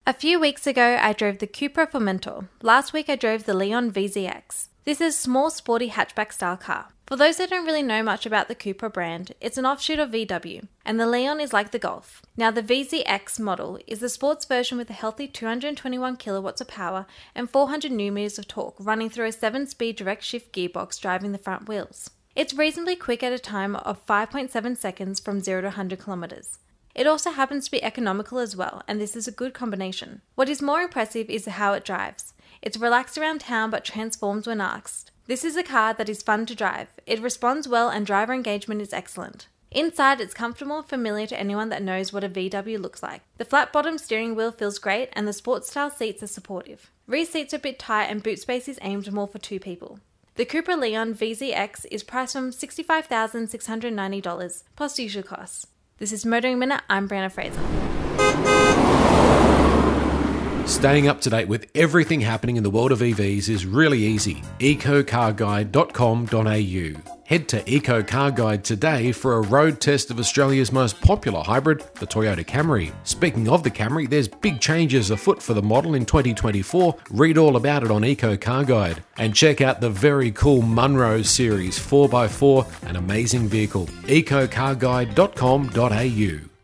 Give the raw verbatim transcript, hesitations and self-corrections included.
A few weeks ago, I drove the Cupra Formentor. Last week, I drove the Leon V Z X. This is a small, sporty hatchback-style car. For those that don't really know much about the Cupra brand, it's an offshoot of V W, and the Leon is like the Golf. Now, the V Z X model is the sports version with a healthy two hundred twenty-one kilowatts of power and four hundred newton meters of torque, running through a seven-speed direct-shift gearbox driving the front wheels. It's reasonably quick at a time of five point seven seconds from zero to one hundred kilometers. It also happens to be economical as well, and this is a good combination. What is more impressive is how it drives. It's relaxed around town but transforms when asked. This is a car that is fun to drive. It responds well and driver engagement is excellent. Inside, it's comfortable and familiar to anyone that knows what a V W looks like. The flat-bottom steering wheel feels great and the sports-style seats are supportive. Rear seats are a bit tight and boot space is aimed more for two people. The Cupra Leon V Z X is priced from sixty-five thousand six hundred ninety dollars plus usual costs. This is Motoring Minute, I'm Brianna Fraser. Staying up to date with everything happening in the world of E Vs is really easy. eco car guide dot com dot a u. Head to EcoCarGuide today for a road test of Australia's most popular hybrid, the Toyota Camry. Speaking of the Camry, there's big changes afoot for the model in twenty twenty-four. Read all about it on EcoCarGuide. And check out the very cool Munro Series four by four, an amazing vehicle. eco car guide dot com dot a u.